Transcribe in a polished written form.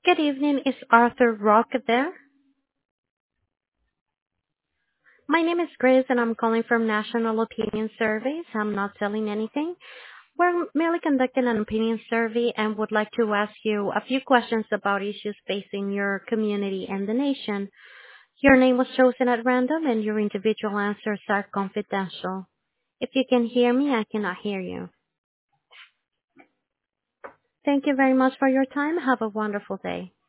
Good evening. Is Arthur Rock there? My name is Grace, and I'm calling from National Opinion Surveys. I'm not selling anything. We're merely conducting an opinion survey and would like to ask you a few questions about issues facing your community and the nation. Your name was chosen at random, and your individual answers are confidential. If you can hear me, I cannot hear you. Thank you very much for your time. Have a wonderful day.